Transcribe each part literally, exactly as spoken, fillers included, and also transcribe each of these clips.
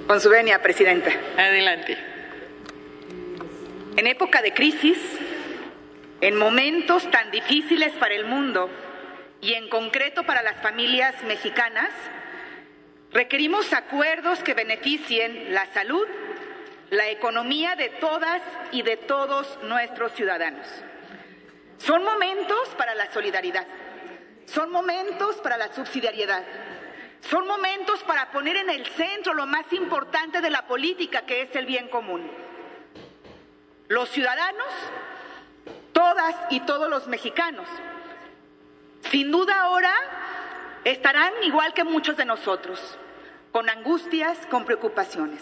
Con su venia, Presidenta. Adelante. En época de crisis, en momentos tan difíciles para el mundo y en concreto para las familias mexicanas, requerimos acuerdos que beneficien la salud, la economía de todas y de todos nuestros ciudadanos. Son momentos para la solidaridad, son momentos para la subsidiariedad, son momentos para poner en el centro lo más importante de la política, que es el bien común. Los ciudadanos, todas y todos los mexicanos, sin duda ahora estarán igual que muchos de nosotros, con angustias, con preocupaciones.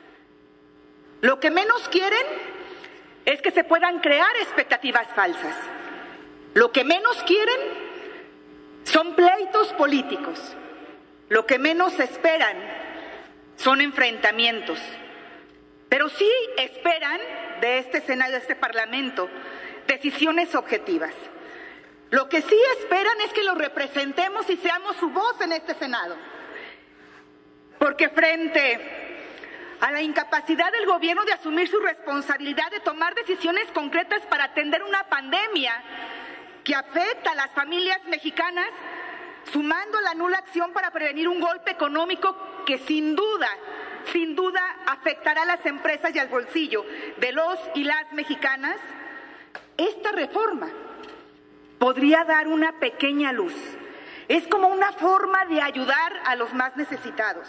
Lo que menos quieren es que se puedan crear expectativas falsas. Lo que menos quieren son pleitos políticos. Lo que menos esperan son enfrentamientos. Pero sí esperan de este Senado, de este Parlamento, decisiones objetivas. Lo que sí esperan es que los representemos y seamos su voz en este Senado. Porque frente a la incapacidad del gobierno de asumir su responsabilidad de tomar decisiones concretas para atender una pandemia que afecta a las familias mexicanas, sumando la nula acción para prevenir un golpe económico que sin duda, sin duda afectará a las empresas y al bolsillo de los y las mexicanas, esta reforma podría dar una pequeña luz. Es como una forma de ayudar a los más necesitados.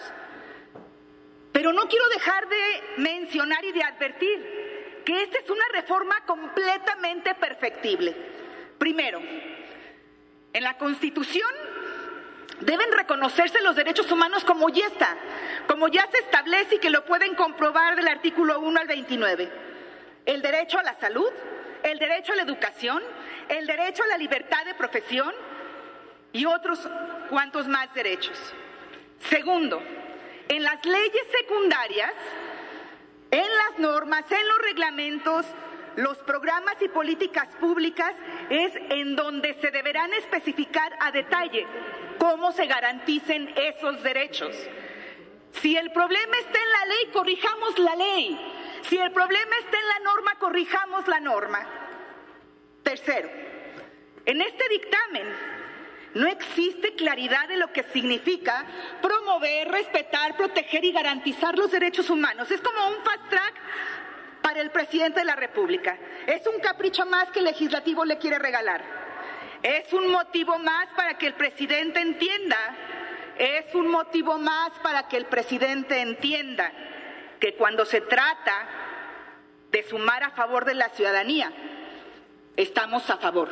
Pero no quiero dejar de mencionar y de advertir que esta es una reforma completamente perfectible. Primero, en la Constitución deben reconocerse los derechos humanos como ya está, como ya se establece y que lo pueden comprobar del artículo uno al veintinueve. El derecho a la salud, el derecho a la educación, el derecho a la libertad de profesión y otros cuantos más derechos. Segundo, en las leyes secundarias, en las normas, en los reglamentos, los programas y políticas públicas es en donde se deberán especificar a detalle cómo se garanticen esos derechos. Si el problema está en la ley, corrijamos la ley. Si el problema está en la norma, corrijamos la norma. Tercero, en este dictamen no existe claridad de lo que significa promover, respetar, proteger y garantizar los derechos humanos. Es como un fast track para el presidente de la República. Es un capricho más que el legislativo le quiere regalar. Es un motivo más para que el presidente entienda, es un motivo más para que el presidente entienda que cuando se trata de sumar a favor de la ciudadanía, estamos a favor.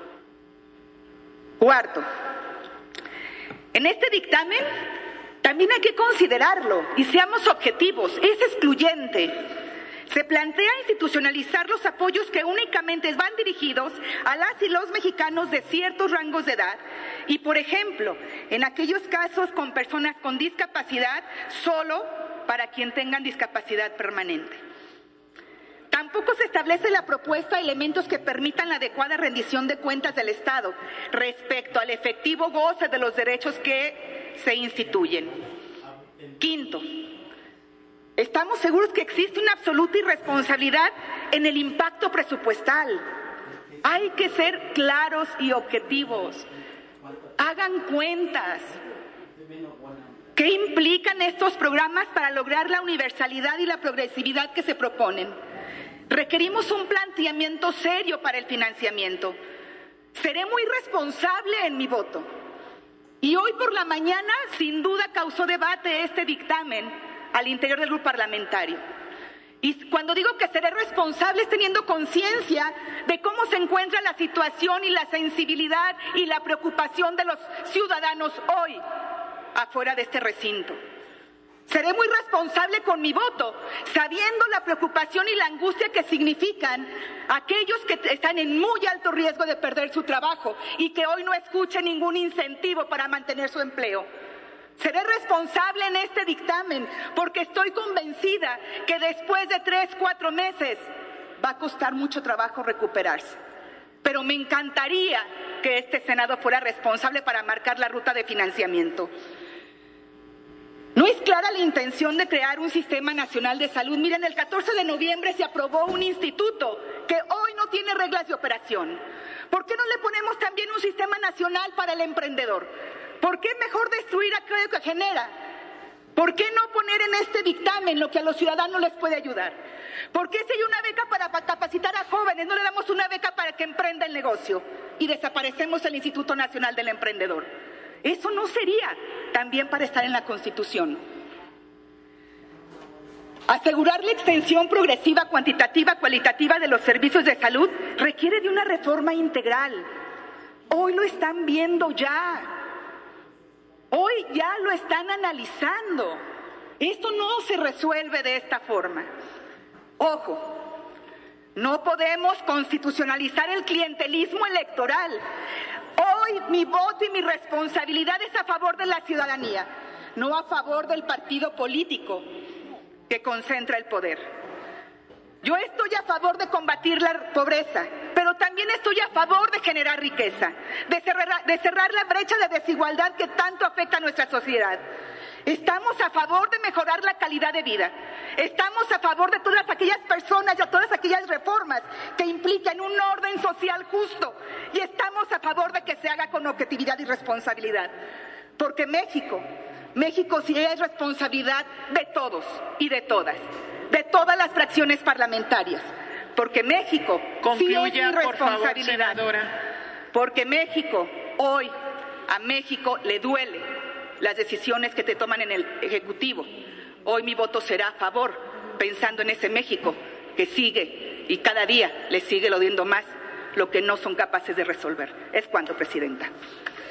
Cuarto, en este dictamen también hay que considerarlo y seamos objetivos, es excluyente. Se plantea institucionalizar los apoyos que únicamente van dirigidos a las y los mexicanos de ciertos rangos de edad y, por ejemplo, en aquellos casos con personas con discapacidad, solo para quien tengan discapacidad permanente. Tampoco se establece la propuesta de elementos que permitan la adecuada rendición de cuentas del Estado respecto al efectivo goce de los derechos que se instituyen. Quinto, estamos seguros que existe una absoluta irresponsabilidad en el impacto presupuestal. Hay que ser claros y objetivos. Hagan cuentas. ¿Qué implican estos programas para lograr la universalidad y la progresividad que se proponen? Requerimos un planteamiento serio para el financiamiento. Seré muy responsable en mi voto. Y hoy por la mañana, sin duda, causó debate este dictamen al interior del grupo parlamentario. Y cuando digo que seré responsable es teniendo conciencia de cómo se encuentra la situación y la sensibilidad y la preocupación de los ciudadanos hoy afuera de este recinto. Seré muy responsable con mi voto, sabiendo la preocupación y la angustia que significan aquellos que están en muy alto riesgo de perder su trabajo y que hoy no escuchen ningún incentivo para mantener su empleo. Seré responsable en este dictamen porque estoy convencida que después de tres, cuatro meses va a costar mucho trabajo recuperarse. Pero me encantaría que este Senado fuera responsable para marcar la ruta de financiamiento. No es clara la intención de crear un sistema nacional de salud. Miren, el catorce de noviembre se aprobó un instituto que hoy no tiene reglas de operación. ¿Por qué no le ponemos también un sistema nacional para el emprendedor? ¿Por qué es mejor destruir aquello que genera? ¿Por qué no poner en este dictamen lo que a los ciudadanos les puede ayudar? ¿Por qué si hay una beca para capacitar a jóvenes, no le damos una beca para que emprenda el negocio y desaparecemos el Instituto Nacional del Emprendedor? Eso no sería también para estar en la Constitución. Asegurar la extensión progresiva, cuantitativa, cualitativa de los servicios de salud requiere de una reforma integral. Hoy lo están viendo ya. Hoy ya lo están analizando. Esto no se resuelve de esta forma. Ojo, no podemos constitucionalizar el clientelismo electoral. Hoy mi voto y mi responsabilidad es a favor de la ciudadanía, no a favor del partido político que concentra el poder. Yo estoy a favor de combatir la pobreza, pero también estoy a favor de generar riqueza, de cerrar, de cerrar la brecha de desigualdad que tanto afecta a nuestra sociedad. Estamos a favor de mejorar la calidad de vida. Estamos a favor de todas aquellas personas y a todas aquellas reformas que implican un orden social justo. Y estamos a favor de que se haga con objetividad y responsabilidad. Porque México, México sí es responsabilidad de todos y de todas, de todas las fracciones parlamentarias. Porque México sí es mi responsabilidad. Porque México, hoy, a México le duele las decisiones que te toman en el Ejecutivo. Hoy mi voto será a favor, pensando en ese México que sigue y cada día le sigue doliendo más lo que no son capaces de resolver. Es cuanto, Presidenta.